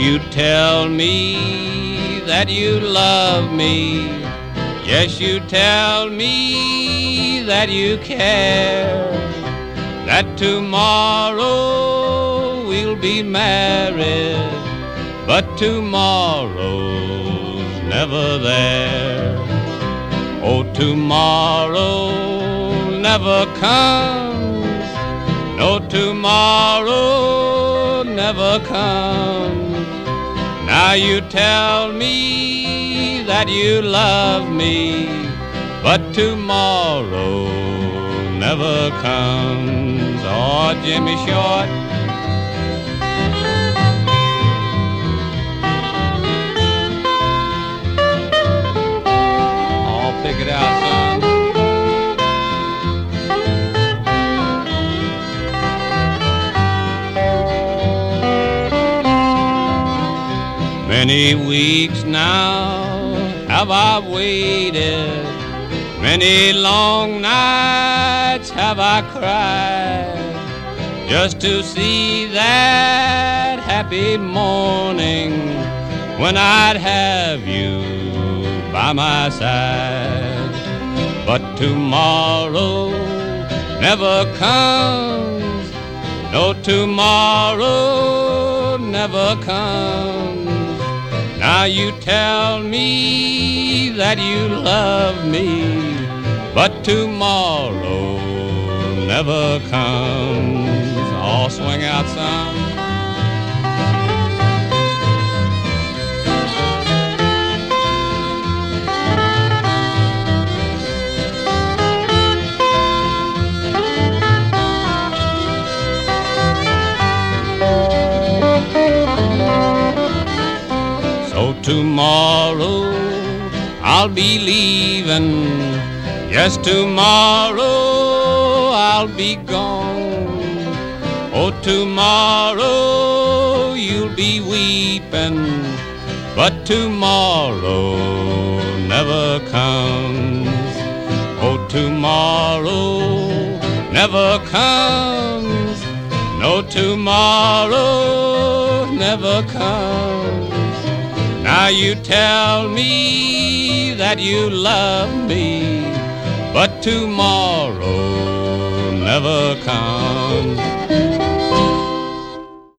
you tell me that you love me. Yes, you tell me that you care, that tomorrow we'll be married, but tomorrow's never there. Oh, tomorrow never comes, no tomorrow never comes. Now you tell me that you love me, but tomorrow never comes. Oh, Jimmy Short. Oh, pick it out, son. Many weeks now have I waited, many long nights have I cried, just to see that happy morning when I'd have you by my side. But tomorrow never comes, no tomorrow never comes. Now you tell me that you love me, but tomorrow never comes. Oh, swing out, son. Tomorrow I'll be leaving, yes, tomorrow I'll be gone. Oh, tomorrow you'll be weeping, but tomorrow never comes. Oh, tomorrow never comes, no tomorrow never comes. Now you tell me that you love me, but tomorrow never comes.